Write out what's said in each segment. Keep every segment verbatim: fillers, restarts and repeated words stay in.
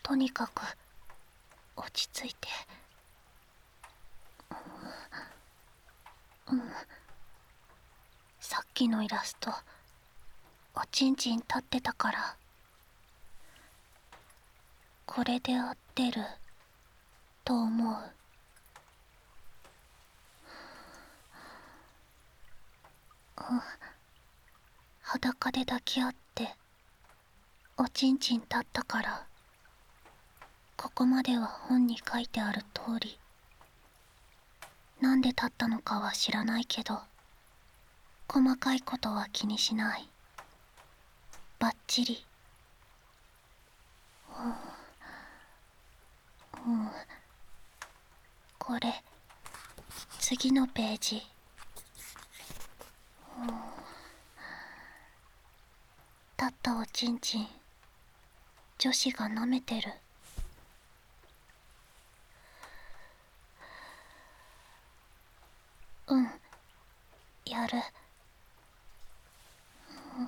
とにかく落ち着いて。うん、さっきのイラストおちんちん立ってたから、これで合ってると思う。うん、裸で抱き合っておちんちん立ったから、ここまでは本に書いてある通り。なんで立ったのかは知らないけど、細かいことは気にしない。バッチリ。うん、うん、これ次のページ。うん、立ったおちんちん女子が舐めてる。うん、やる。うん、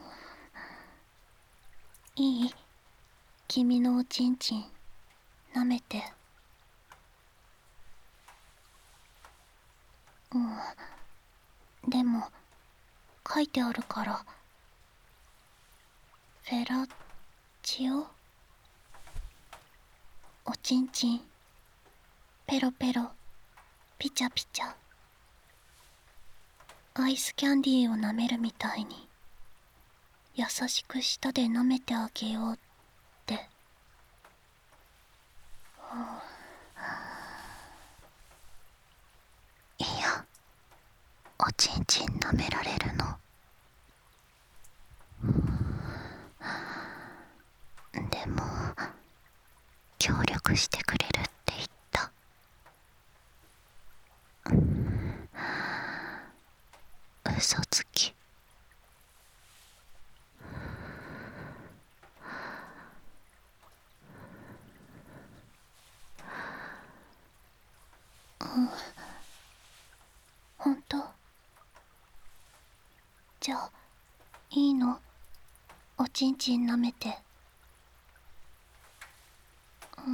いい？君のおちんちん舐めて。うん、でも書いてあるから。フェラチオ？おちんちんペロペロピチャピチャ、アイスキャンディーを舐めるみたいに優しく舌で舐めてあげようって。いや、おちんちん舐められるの。でも協力してくれるって言った。嘘つき。うん、ほんと？じゃあいいの？おちんちん舐めて。うん、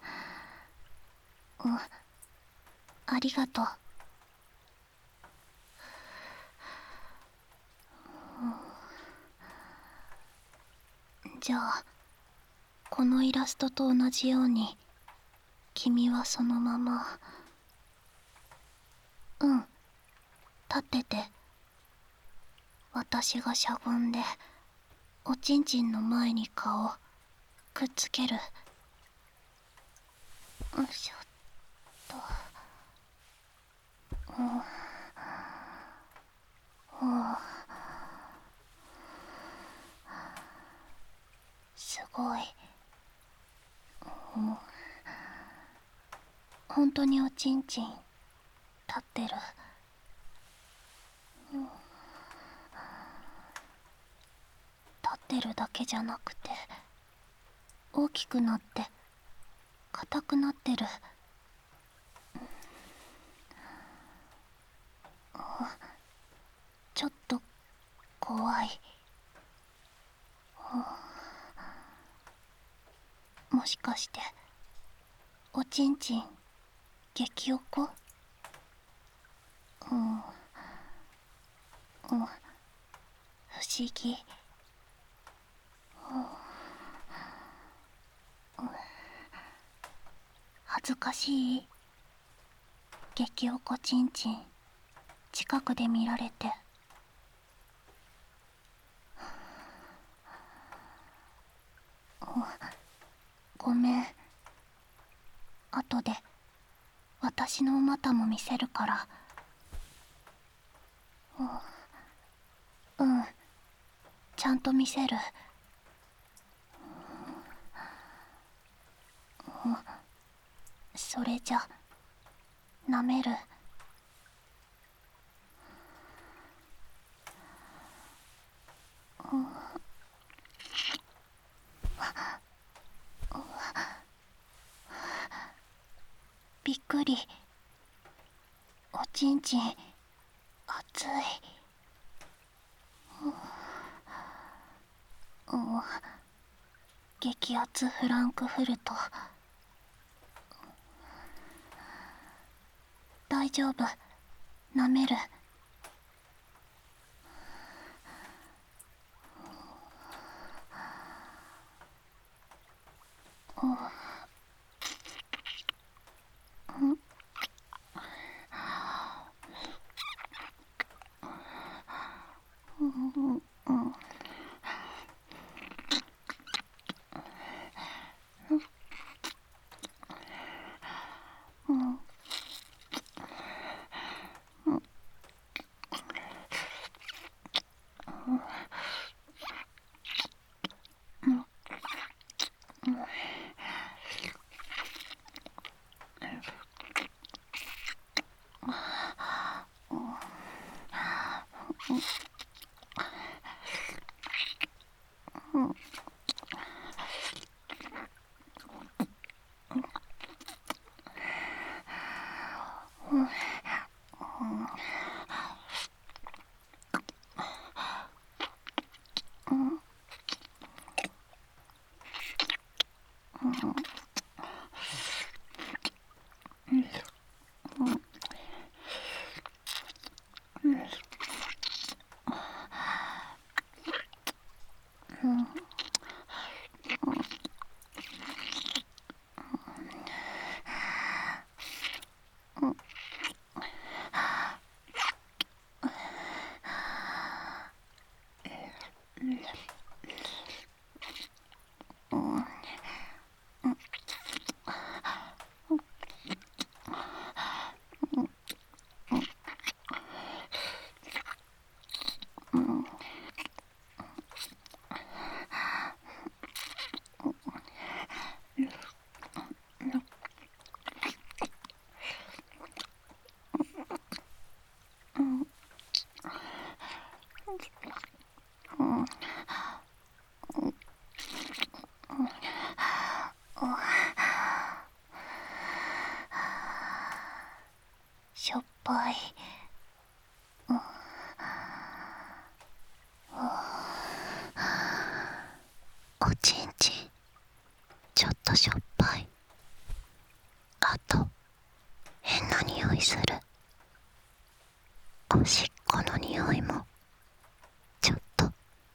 うん、ありがとう。じゃあこのイラストと同じように君はそのまま。うん、立ってて。私がしゃがんでおちんちんの前に顔くっつける。よいしょっと。うん、うん、すごい。うん、本当におちんちん立ってる。うん、立ってるだけじゃなくて大きくなって硬くなってる。うん、ちょっと怖い。うん、もしかしておちんちん激おこ？うん、うん、不思議。うん、恥ずかしい？激おこちんちん近くで見られて。うん、ごめん。後で私のお股も見せるから。うん、うん、ちゃんと見せる。うん、それじゃ舐める。うん、びっくり。おちんちん熱い。うん、うん、 激アツフランクフルト。大丈夫、舐める。おう。んうんうんうんしょっぱい。おちんちんちょっとしょっぱい。あと変な匂いする。おしっこの匂いもちょっと。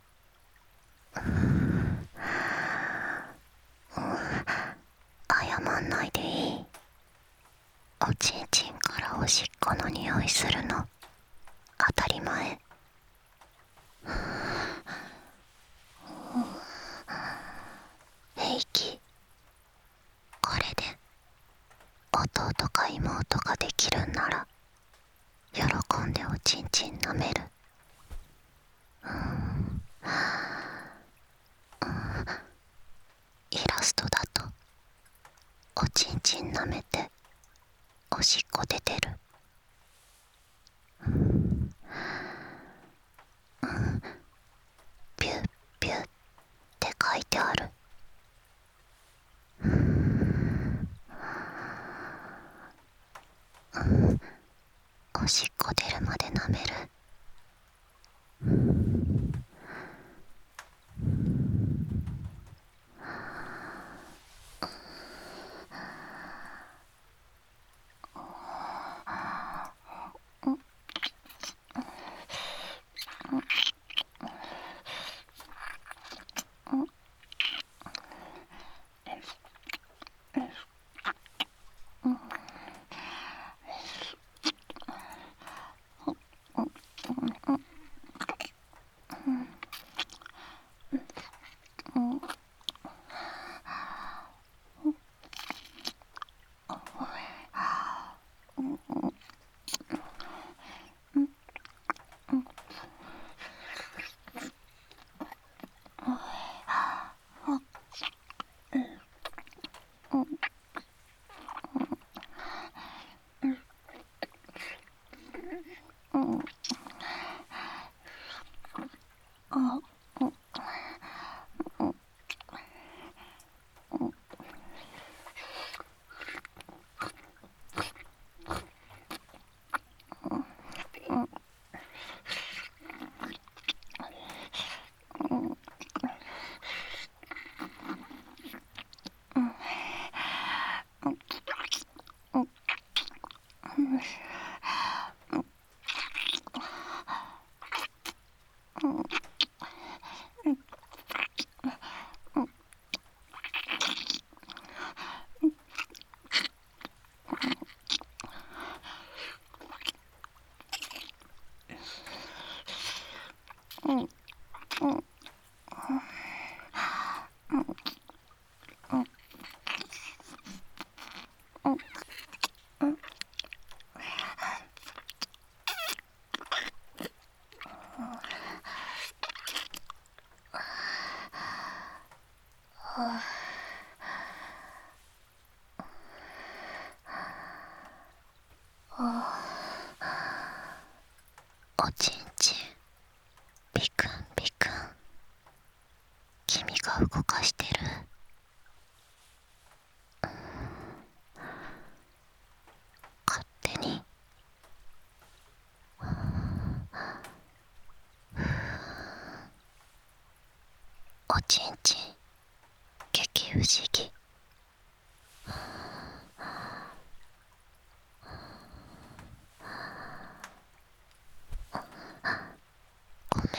謝んないでいい。おちんちんからおしっこの匂いするの当たり前。平気。これで弟か妹ができるんなら喜んでおちんちん舐める。イラストだとおちんちん舐めておしっこ出てる。ピュッピュッって書いてある。おしっこ出るまで舐める。 おちんちん、ビクンビクン、君が動かしてる。勝手におちんちん、激不思議。ごめん、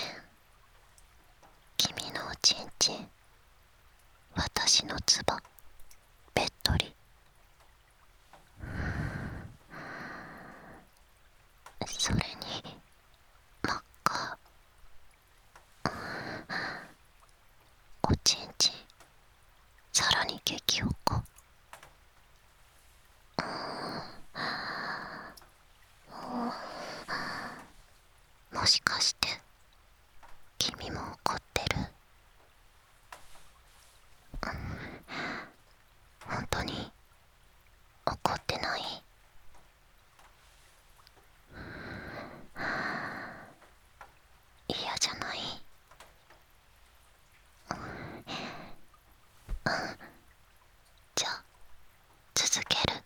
君のおちんちん、私のつば、べっとり。それに真っ赤。おちんちん、さらに激おこ。もしかして君も怒ってる？本当に怒ってない？嫌じゃない？じゃあ続ける。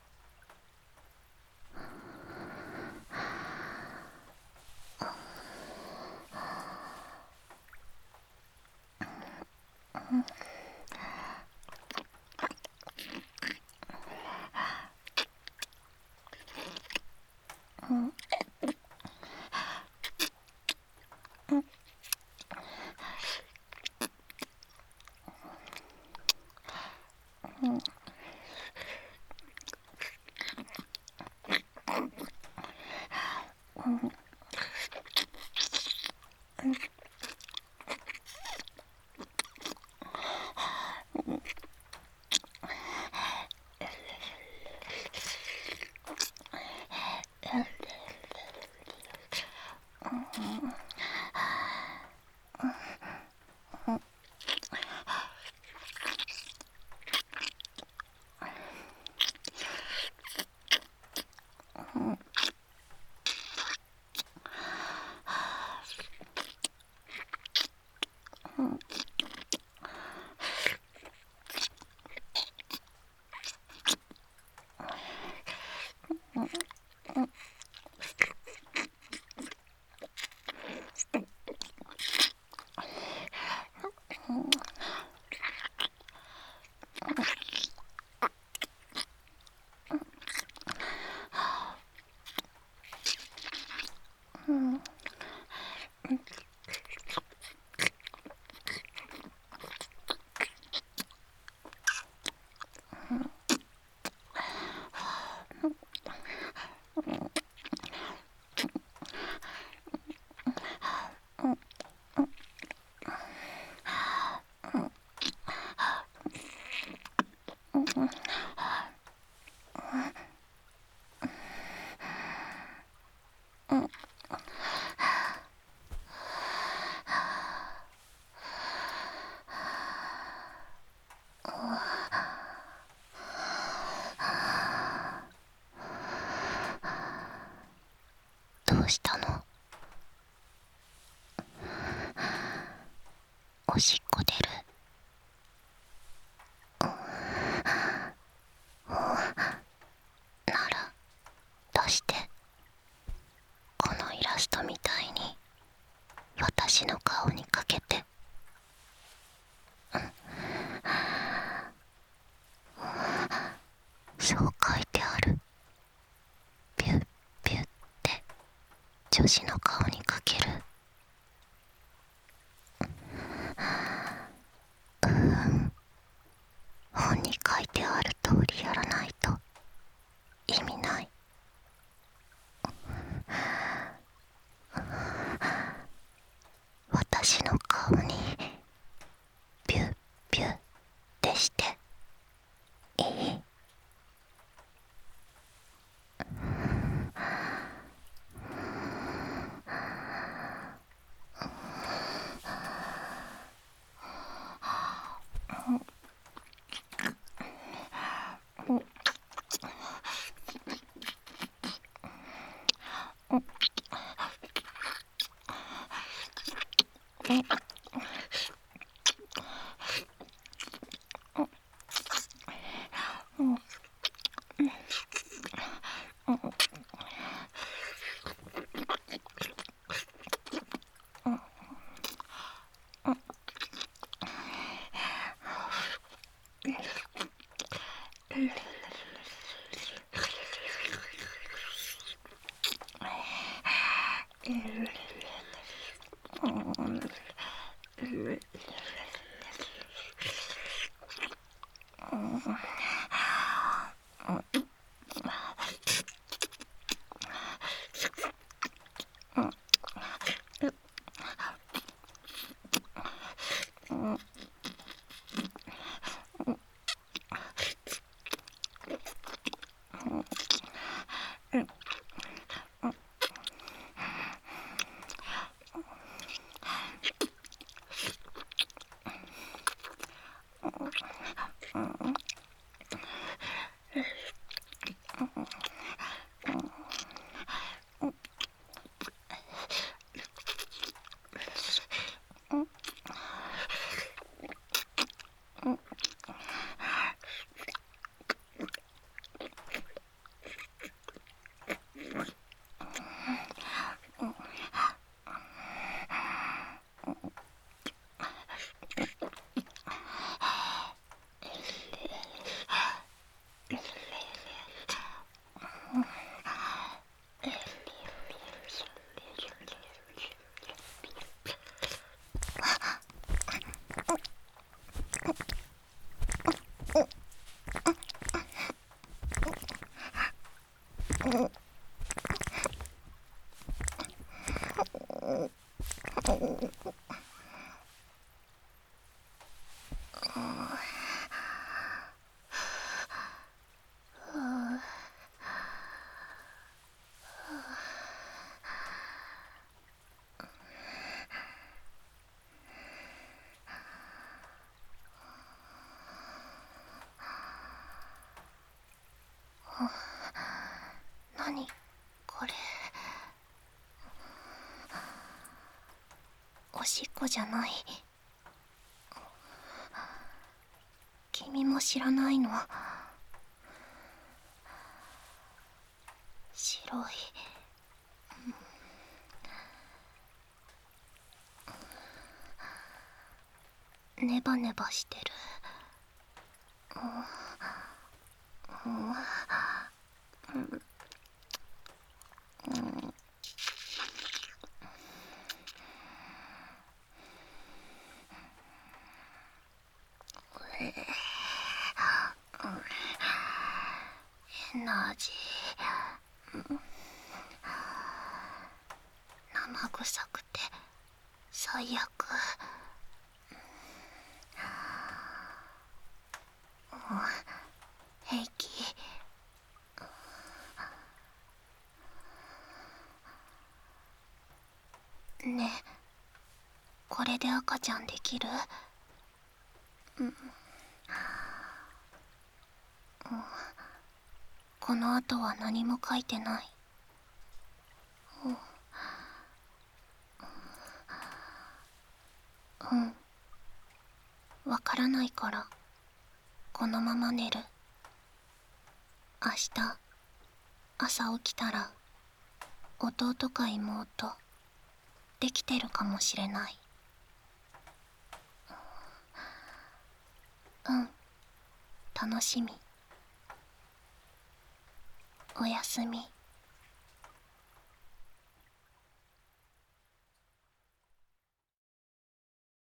どうしたの？おしっこ出る？なら出して。このイラストみたいに私の顔にかけて。そう書いてある。ピュッピュッって女子の顔にかける。 何これ。おしっこじゃない。君も知らないの？白い、ネバネバしてる。変な味。生臭くて最悪。平気。ねえ、これで赤ちゃんできる？うん、この後は何も書いてない。うん、わからないからこのまま寝る。明日朝起きたら弟か妹できてるかもしれない。うん、楽しみ。おやすみ。